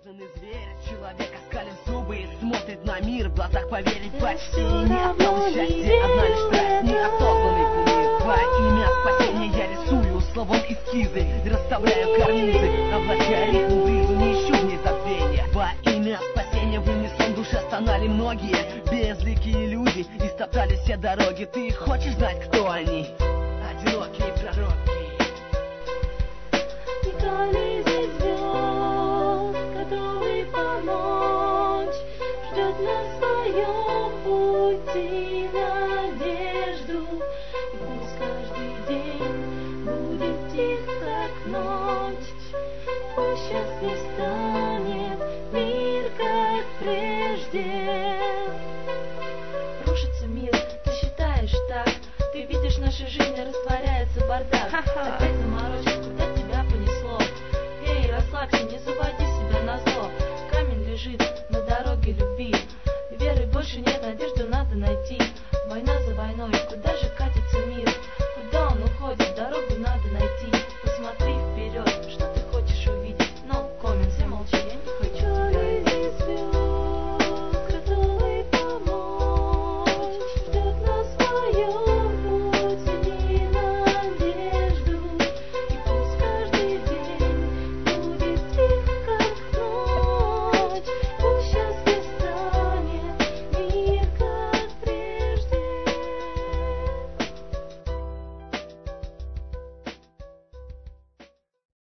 Кожаный зверь, человек оскалив зубы и смотрит на мир, в глазах поверить почти не осталось счастья, одна лишь страсть, неосознанный кумир. Во имя спасения я рисую словом эскизы, расставляю карнизы, облачая ритм в ризу, не ищу в ней забвения. Во имя спасения в унисон душе стонали многие безликие люди, истоптали все дороги. Ты хочешь знать, кто они?